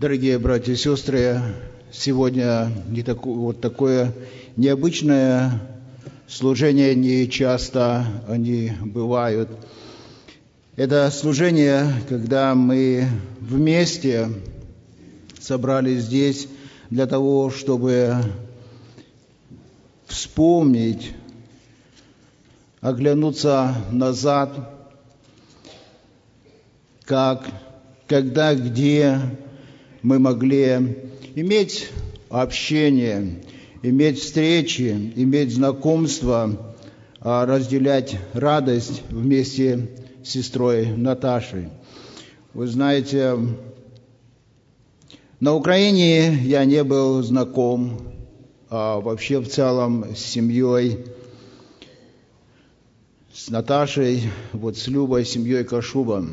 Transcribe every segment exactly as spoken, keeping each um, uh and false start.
Дорогие братья и сестры, сегодня не такое, вот такое необычное служение, не часто они бывают. Это служение, когда мы вместе собрались здесь для того, чтобы вспомнить, оглянуться назад, как, когда, где мы могли иметь общение, иметь встречи, иметь знакомство, разделять радость вместе с сестрой Наташей. Вы знаете, на Украине я не был знаком, а вообще в целом с семьей, с Наташей, вот с Любой, семьей Кашуба.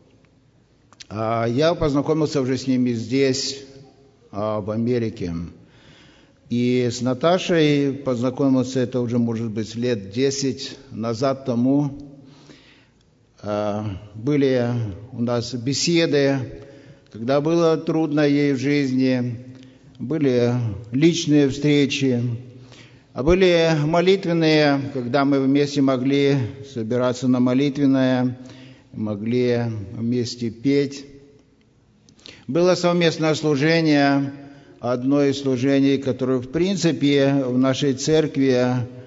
А я познакомился уже с ними здесь, в Америке. И с Наташей познакомился, это уже, может быть, лет десять назад тому. Были у нас беседы, когда было трудно ей в жизни, были личные встречи, а были молитвенные, когда мы вместе могли собираться на молитвенное, могли вместе петь. Было совместное служение, одно из служений, которое, в принципе, в нашей церкви,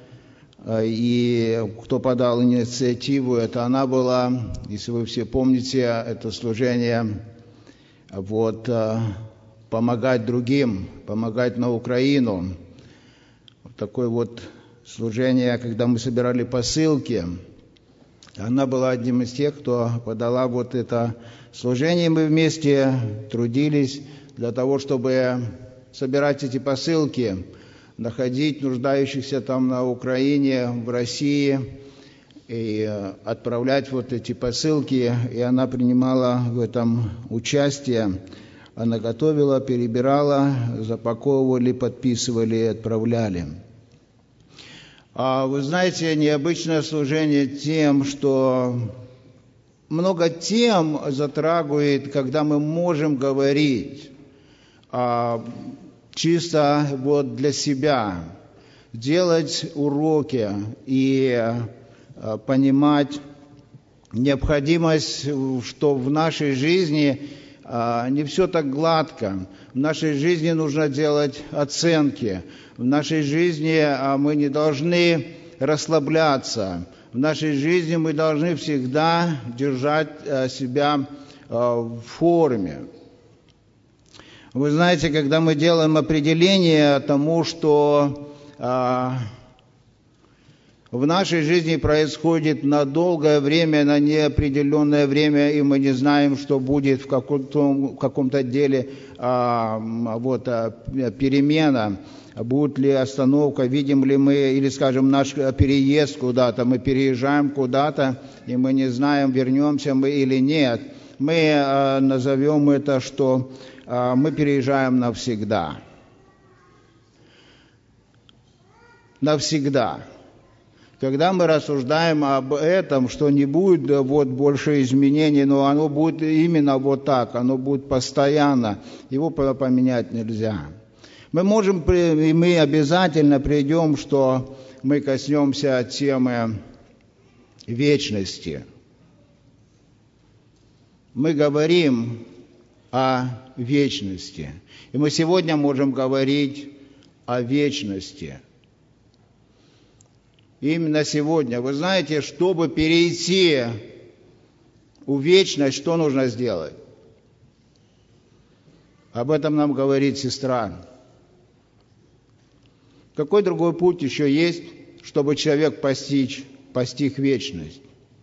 и кто подал инициативу, это она была, если вы все помните, это служение вот, помогать другим, помогать на Украину. Вот такое вот служение, когда мы собирали посылки. Она была одним из тех, кто подала вот это служение. Мы вместе трудились для того, чтобы собирать эти посылки, находить нуждающихся там на Украине, в России, и отправлять вот эти посылки. И она принимала в этом участие. Она готовила, перебирала, запаковывали, подписывали и отправляли. А вы знаете, необычное служение тем, что много тем затрагивает, когда мы можем говорить а, чисто вот для себя, делать уроки и а, понимать необходимость, что в нашей жизни а, не все так гладко. В нашей жизни нужно делать оценки. В нашей жизни мы не должны расслабляться. В нашей жизни мы должны всегда держать себя в форме. Вы знаете, когда мы делаем определение тому, что в нашей жизни происходит на долгое время, на неопределенное время, и мы не знаем, что будет в каком-то, в каком-то деле вот, перемена, будет ли остановка, видим ли мы, или, скажем, наш переезд куда-то, мы переезжаем куда-то, и мы не знаем, вернемся мы или нет. Мы э, назовем это, что э, мы переезжаем навсегда. Навсегда. Когда мы рассуждаем об этом, что не будет вот, больше изменений, но оно будет именно вот так, оно будет постоянно, его поменять нельзя. Мы можем, и мы обязательно придем, что мы коснемся темы вечности. Мы говорим о вечности. И мы сегодня можем говорить о вечности. Именно сегодня. Вы знаете, чтобы перейти в вечность, что нужно сделать? Об этом нам говорит сестра. Какой другой путь еще есть, чтобы человек постичь, постиг вечность?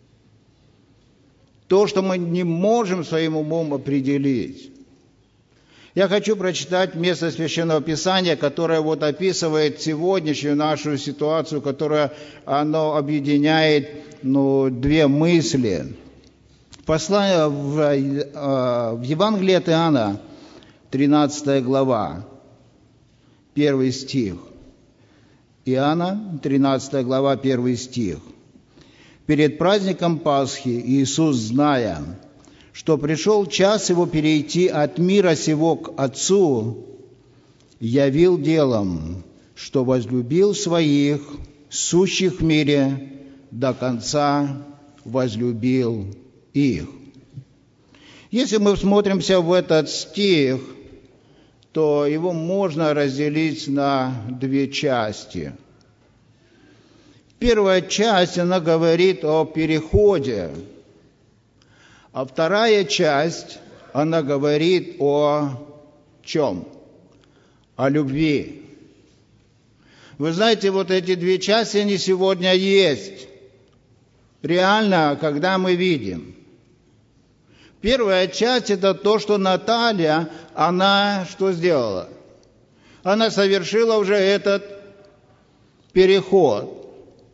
То, что мы не можем своим умом определить. Я хочу прочитать место Священного Писания, которое вот описывает сегодняшнюю нашу ситуацию, которое оно объединяет ну, две мысли. Послание в, в Евангелии от Иоанна, тринадцатая глава, первый стих. Иоанна, тринадцатая глава, первый стих. «Перед праздником Пасхи Иисус, зная, что пришел час его перейти от мира сего к Отцу, явил делом, что возлюбил своих, сущих в мире, до конца возлюбил их». Если мы всмотримся в этот стих, то его можно разделить на две части. Первая часть, она говорит о переходе, а вторая часть, она говорит о чем? О любви. Вы знаете, вот эти две части, они сегодня есть. Реально, когда мы видим. Первая часть – это то, что Наталья, она что сделала? Она совершила уже этот переход.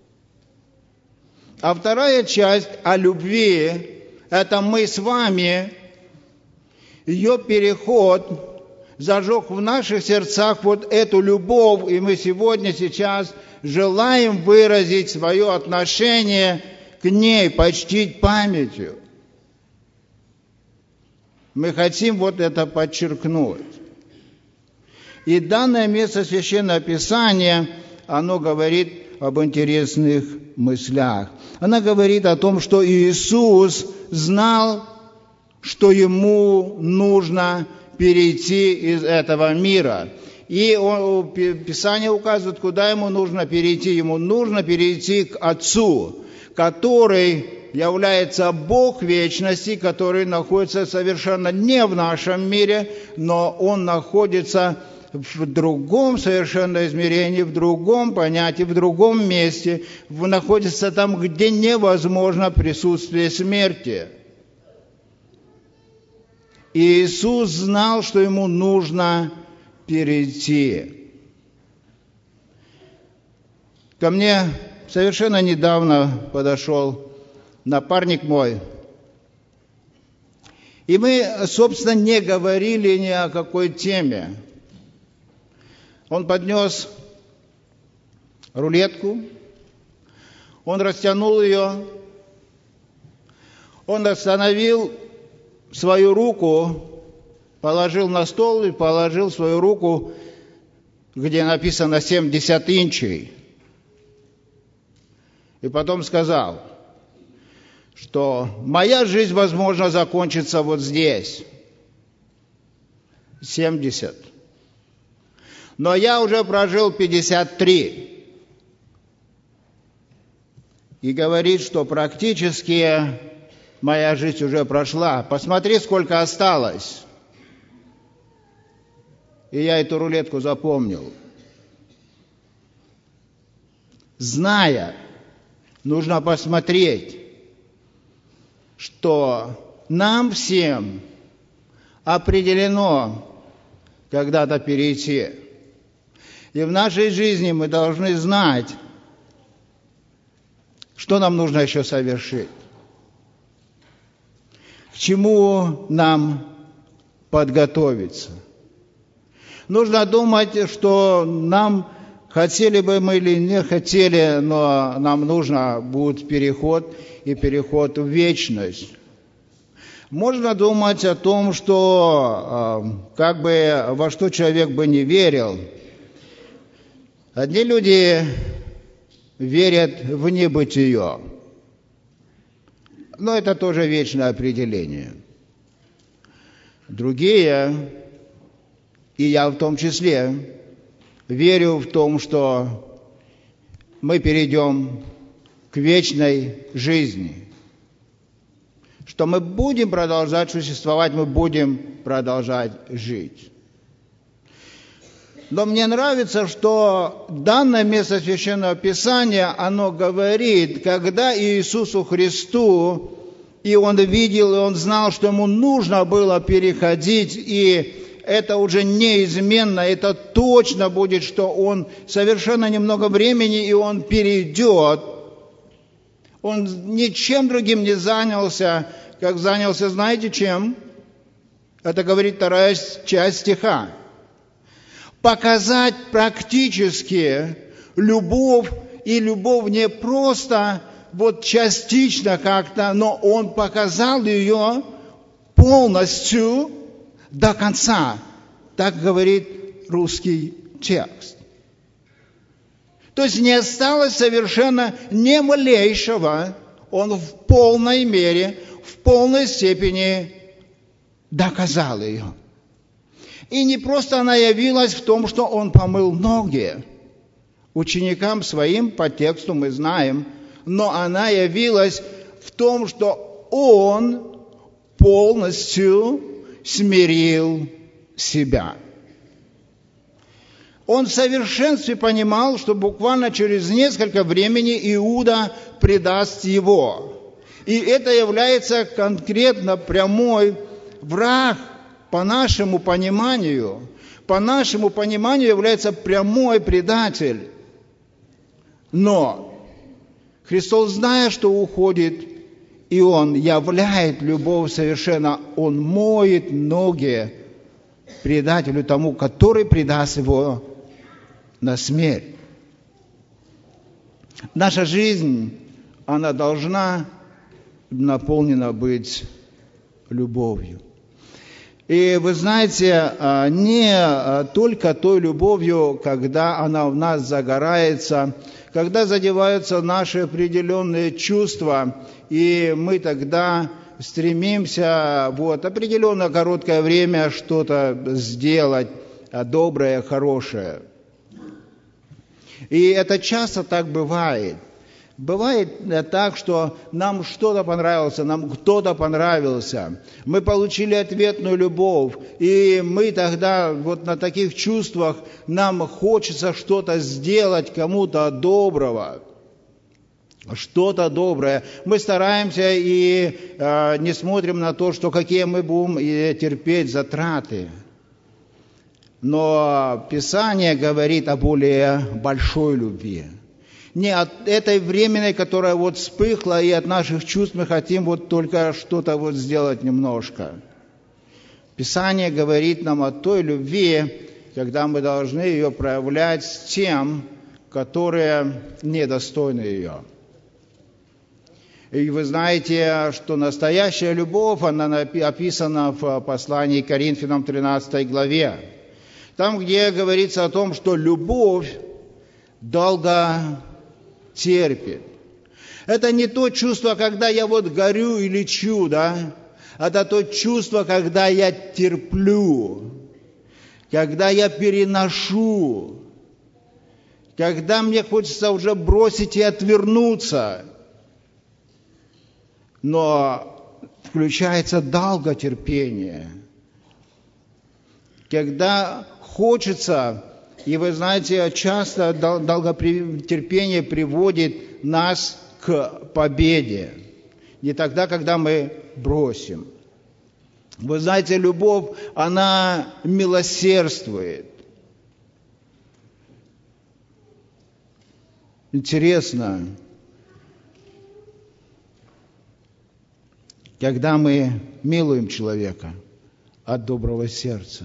А вторая часть о любви – это мы с вами, ее переход зажег в наших сердцах вот эту любовь, и мы сегодня, сейчас желаем выразить свое отношение к ней, почтить памятью. Мы хотим вот это подчеркнуть. И данное место Священного Писания, оно говорит об интересных мыслях. Она говорит о том, что Иисус знал, что Ему нужно перейти из этого мира. И он, Писание указывает, куда Ему нужно перейти. Ему нужно перейти к Отцу, который является Бог вечности, который находится совершенно не в нашем мире, но Он находится в другом совершенно измерении, в другом понятии, в другом месте, находится там, где невозможно присутствие смерти. И Иисус знал, что Ему нужно перейти. Ко мне совершенно недавно подошел напарник мой. И мы, собственно, не говорили ни о какой теме. Он поднес рулетку, он растянул ее, он остановил свою руку, положил на стол и положил свою руку, где написано семьдесят инчей. И потом сказал, что моя жизнь, возможно, закончится вот здесь, семьдесят. Но я уже прожил пятьдесят три. И говорит, что практически моя жизнь уже прошла. Посмотри, сколько осталось. И я эту рулетку запомнил. Зная, нужно посмотреть, что нам всем определено когда-то перейти. И в нашей жизни мы должны знать, что нам нужно еще совершить, к чему нам подготовиться. Нужно думать, что нам, хотели бы мы или не хотели, но нам нужно будет переход и переход в вечность. Можно думать о том, что как бы во что человек бы не верил. Одни люди верят в небытие, но это тоже вечное определение. Другие, и я в том числе, верю в том, что мы перейдем к вечной жизни, что мы будем продолжать существовать, мы будем продолжать жить. Но мне нравится, что данное место Священного Писания, оно говорит, когда Иисусу Христу, и Он видел, и Он знал, что Ему нужно было переходить, и это уже неизменно, это точно будет, что Он совершенно немного времени, и Он перейдет. Он ничем другим не занялся, как занялся, знаете чем? Это говорит вторая часть стиха. Показать практически любовь, и любовь не просто вот частично как-то, но Он показал ее полностью до конца. Так говорит русский текст. То есть не осталось совершенно ни малейшего, он в полной мере, в полной степени доказал ее. И не просто она явилась в том, что он помыл ноги. Ученикам своим по тексту мы знаем, но она явилась в том, что он полностью смирил себя. Он в совершенстве понимал, что буквально через несколько времени Иуда предаст его. И это является конкретно прямой враг по нашему пониманию. По нашему пониманию является прямой предатель. Но Христос, зная, что уходит, и Он являет любовь совершенно, Он моет ноги предателю тому, который предаст его на смерть. Наша жизнь, она должна наполнена быть любовью. И вы знаете, не только той любовью, когда она в нас загорается, когда задеваются наши определенные чувства, и мы тогда стремимся вот определенное короткое время что-то сделать доброе, хорошее. И это часто так бывает. Бывает так, что нам что-то понравилось, нам кто-то понравился. Мы получили ответную любовь, и мы тогда вот на таких чувствах нам хочется что-то сделать кому-то доброго. Что-то доброе. Мы стараемся и э, не смотрим на то, что какие мы будем терпеть затраты. Но Писание говорит о более большой любви. Не от этой временной, которая вот вспыхла, и от наших чувств мы хотим вот только что-то вот сделать немножко. Писание говорит нам о той любви, когда мы должны ее проявлять с тем, которые недостойны ее. И вы знаете, что настоящая любовь, она описана в послании к Коринфянам тринадцатой главе. Там, где говорится о том, что любовь долго терпит. Это не то чувство, когда я вот горю и лечу, да? Это то чувство, когда я терплю, когда я переношу, когда мне хочется уже бросить и отвернуться. Но включается долготерпение. Когда хочется, и вы знаете, часто долготерпение приводит нас к победе. Не тогда, когда мы бросим. Вы знаете, любовь, она милосердствует. Интересно, когда мы милуем человека от доброго сердца.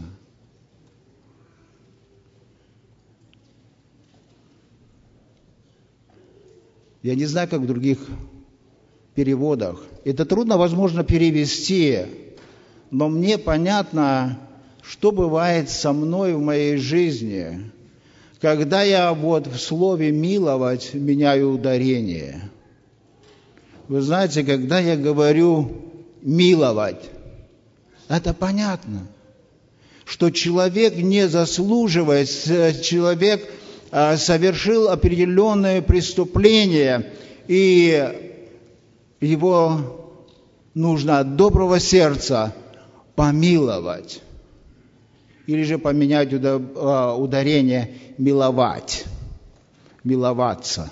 Я не знаю, как в других переводах. Это трудно, возможно, перевести, но мне понятно, что бывает со мной в моей жизни, когда я вот в слове «миловать» меняю ударение. Вы знаете, когда я говорю «миловать», это понятно, что человек не заслуживает, человек совершил определенное преступление, и его нужно от доброго сердца помиловать. Или же поменять ударение «миловать», «миловаться».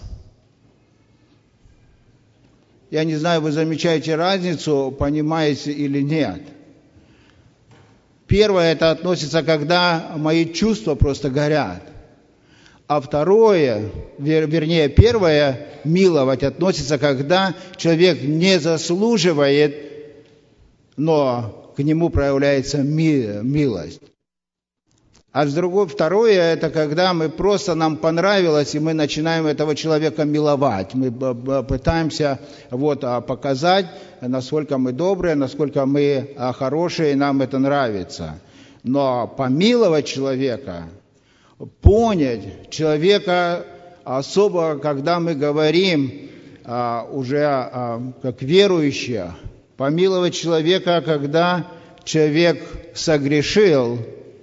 Я не знаю, вы замечаете разницу, понимаете или нет. Первое, это относится, когда мои чувства просто горят. А второе, вер, вернее, первое, миловать, относится, когда человек не заслуживает, но к нему проявляется ми, милость. А с другой, второе, это когда мы просто нам понравилось, и мы начинаем этого человека миловать. Мы пытаемся вот, показать, насколько мы добрые, насколько мы хорошие, и нам это нравится. Но помиловать человека, понять человека, особо, когда мы говорим уже как верующие, помиловать человека, когда человек согрешил,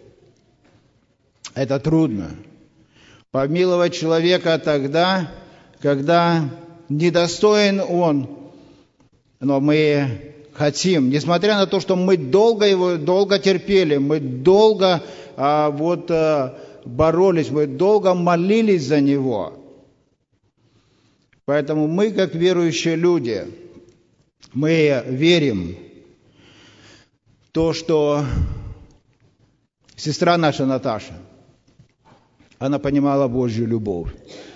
это трудно. Помиловать человека тогда, когда недостоин он, но мы хотим, несмотря на то, что мы долго его, долго терпели, мы долго а, вот, а, боролись, мы долго молились за него. Поэтому мы, как верующие люди, мы верим в то, что сестра наша Наташа, она понимала Божью любовь.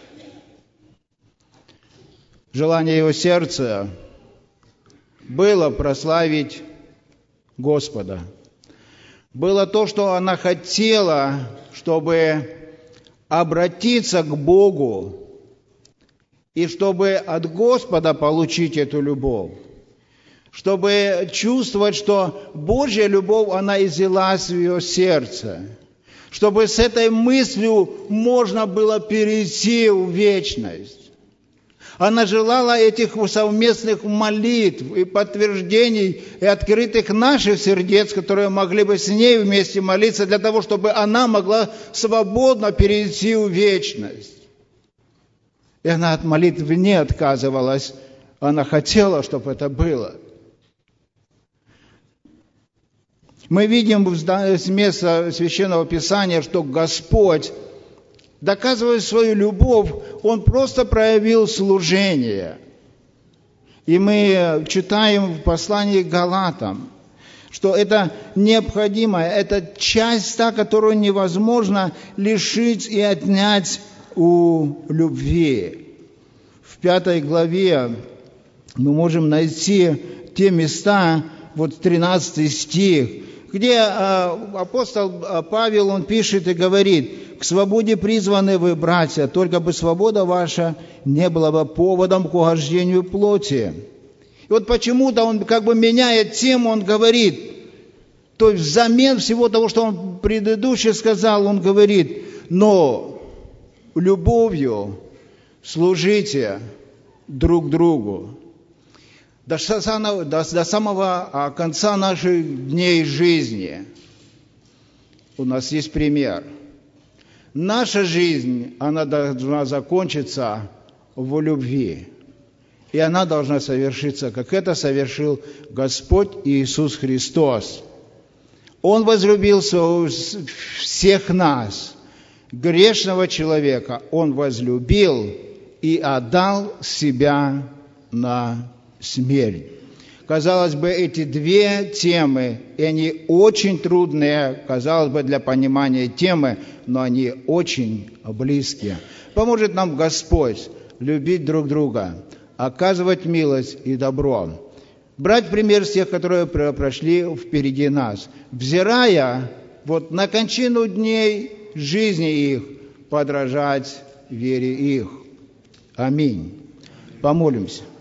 Желание его сердца было прославить Господа. Было то, что она хотела, чтобы обратиться к Богу и чтобы от Господа получить эту любовь. Чтобы чувствовать, что Божья любовь, она излилась в ее сердце. Чтобы с этой мыслью можно было перейти в вечность. Она желала этих совместных молитв и подтверждений, и открытых наших сердец, которые могли бы с ней вместе молиться, для того, чтобы она могла свободно перейти в вечность. И она от молитв не отказывалась, она хотела, чтобы это было. Мы видим с места Священного Писания, что Господь, доказывая свою любовь, Он просто проявил служение. И мы читаем в послании к Галатам, что это необходимое, это часть та, которую невозможно лишить и отнять у любви. В пятой главе мы можем найти те места, вот тринадцатый стих, где апостол Павел, он пишет и говорит: «К свободе призваны вы, братья, только бы свобода ваша не была бы поводом к угождению плоти». И вот почему-то он как бы меняет тему, он говорит, то есть взамен всего того, что он предыдущее сказал, он говорит: «Но любовью служите друг другу». До самого, до, до самого конца наших дней жизни у нас есть пример. Наша жизнь, она должна закончиться в любви. И она должна совершиться, как это совершил Господь Иисус Христос. Он возлюбил всех нас, грешного человека. Он возлюбил и отдал себя на смерть. Казалось бы, эти две темы, и они очень трудные, казалось бы, для понимания темы, но они очень близкие. Поможет нам Господь любить друг друга, оказывать милость и добро, брать пример с тех, которые прошли впереди нас, взирая вот на кончину дней жизни их, подражать вере их. Аминь. Помолимся.